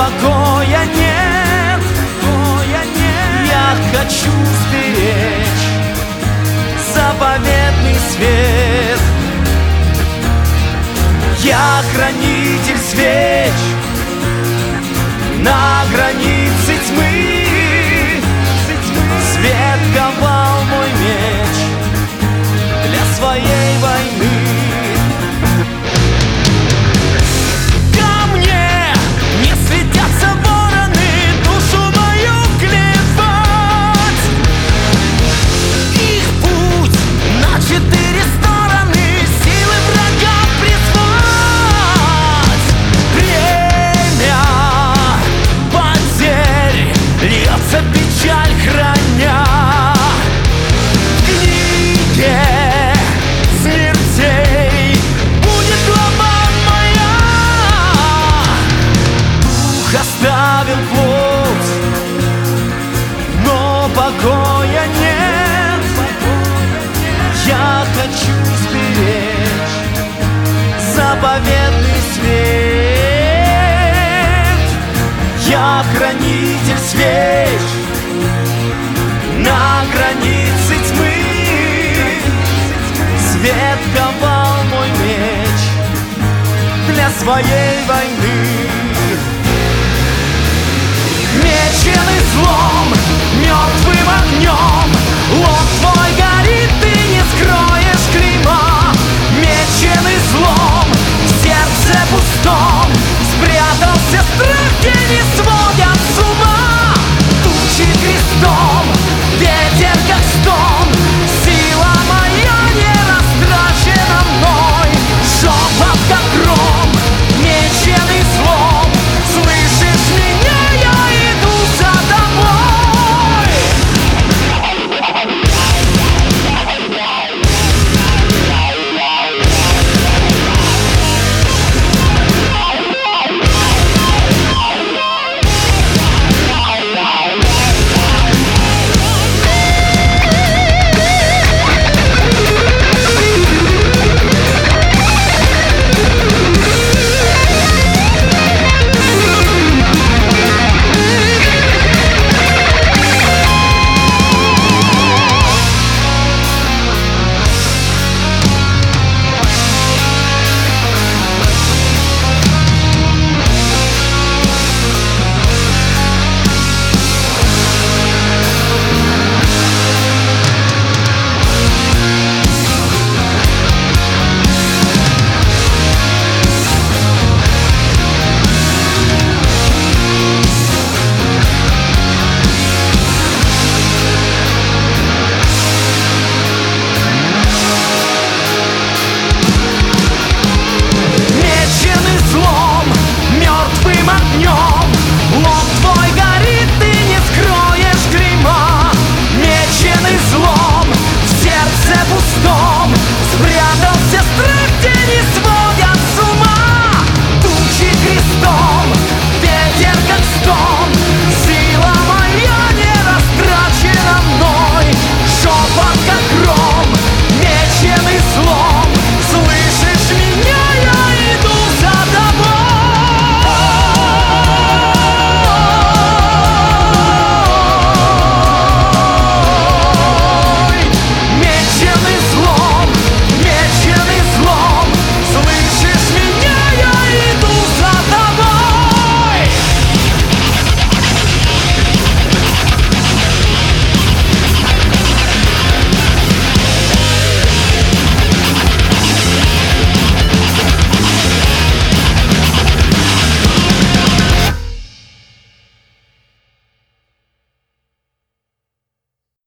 покоя нет, я хочу сберечь заповедный свет. Я хранитель свеч на границе тьмы. Свет ковал мой меч для своей войны. Ко мне не светятся вороны душу мою клевать. Их путь на 4 стороны, силы врага призвать. Время потерь, льется печаль храня. В книге смертей будет глава моя. Дух оставил плоть, но покоя нет. Я хочу сберечь заповедный свет. Я хранитель свеч на границе тьмы. Свет ковал мой меч для своей войны. Мечен и злом, мертвым огнем, лоб твой горит, ты не скроешь клейма. Мечен и злом, в сердце пустом спрятался страх, тени сводят с ума. Тучи крестом, ветер как